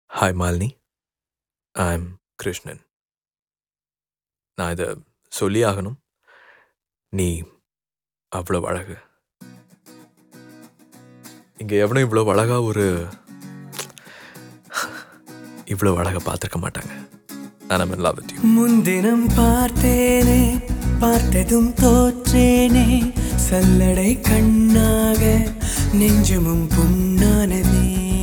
Hi Malini, I'm Krishnan. நான் இதை சொல்லி ஆகணும். நீ அவ்வளோ அழகு. இங்கே எவனும் இவ்வளோ அழகா இவ்வளோ அழகா பார்த்துருக்க மாட்டாங்க. And I'm in love with you. முன்தினம் பார்த்தேனே, பார்த்ததும் தோற்றேனே, சல்லடை கண்ணாக நெஞ்சமும் புண்ணானதே.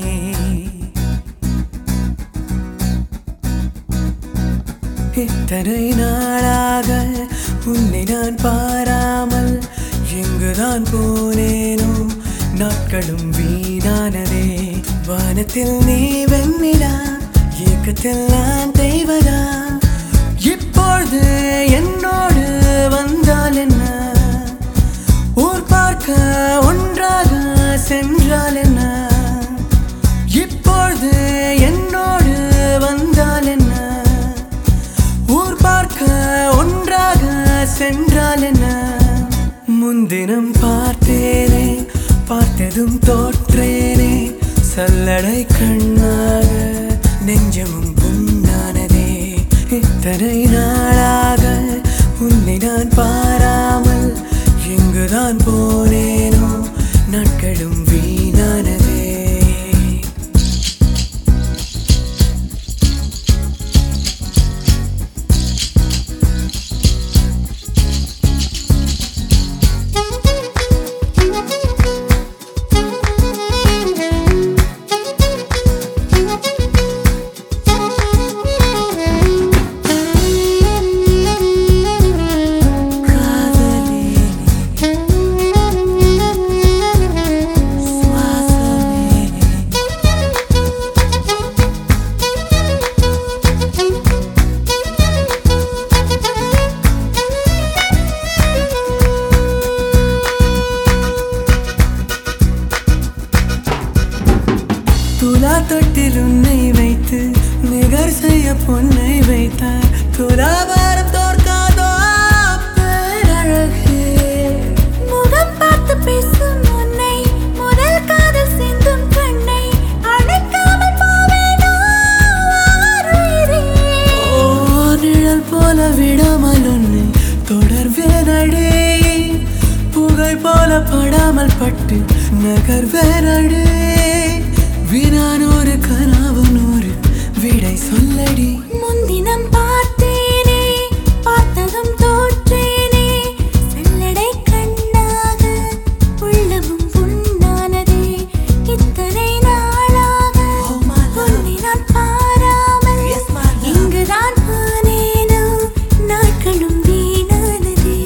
இத்தனை நாளாக உன்னை நான் பாராமல் எங்குதான் போனேனோ, நாட்களும் வீணானதே. வானத்தில் நீ வெண்ணிலா, ஏக்கத்தில் நான் தெய்வதா. இப்பொழுது என்னோடு வந்தால் என்ன, ஊர் பார்க்க ஒன்றாக சென்றால் என்ன. இப்பொழுது என்னோடு வந்தால் என்ன, ஊர் பார்க்க ஒன்றாக சென்றால் என்ன. முன்தினம் பார்த்தேனே, பார்த்ததும் தோற்றேனே, சல்லடை கண்ணாக நெஞ்சமும் புண்ணானதே. இத்தனை நாளாக உன்னை நான் பாராமல் எங்குதான் போனேனோ, நாட்களும் வீணானதே. துலா தொட்டில் உன்னை வைத்து நிகர் செய்ய பொன்னை வைத்தார். துலாபாரம் தோற்காதோ பேரழகே. முகம் பார்த்து பேசும் உன்னை, முதல் காதல் சிந்தும் கண்ணை அணைக்காமல் போவேனோ ஆருயிரே. ஓ நிழல் போல விடாமல் உன்னை தொடர்வேனடே. புகை போல படாமல் பட்டு நகர்வேனடே. வினானூறு கனவு நூறு விடை சொல்லடி. முன்தினம் பார்த்தேனே, பார்த்ததும் தோற்றேனே, சல்லடை கண்ணாக உள்ளமும் புண்ணானதே. இத்தனை நாளாக உன்னை நான் பாராமல் இங்குதான் போனேனோ, நாட்களும் வீணானதே.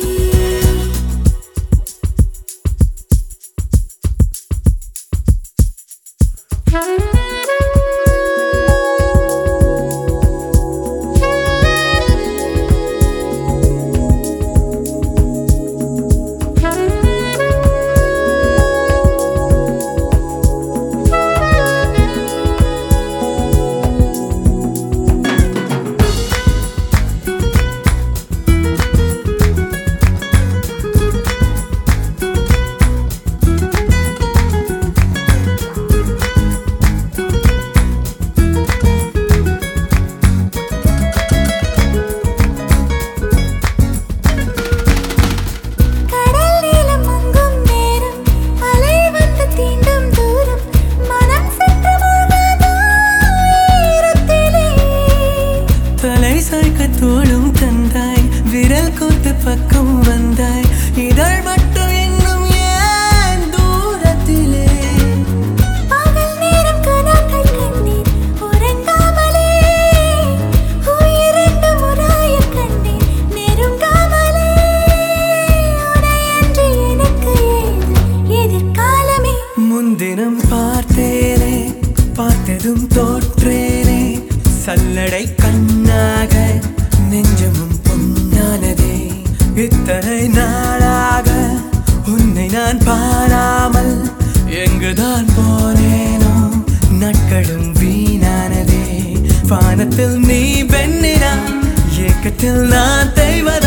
தோளும் தந்தாய், விரல் கோத்து பக்கம் வந்தாய். இதழ் மட்டும் இன்னும் ஏன் தூரத்திலே. பகல் நேரம் கனவுகள் கண்டேன் உறங்காமலே, உயிரென்று முராயக் கண்டேன் நெருங்காமலே. உனையன்றி எனக்கு ஏது எதிர்காலமே. முன்தினம் பார்த்தேனே, பார்த்ததும் தோற்றேனே, சல்லடை கண்ணாக நெஞ்சமும் பொன்னானதே. இத்தனை நாளாக உன்னை நான் பாராமல் எங்குதான் போனேனோ, நாட்களும் வீணானதே. வானத்தில் நீ வெண்ணிலா, ஏக்கத்தில் நான் தெய்வம்.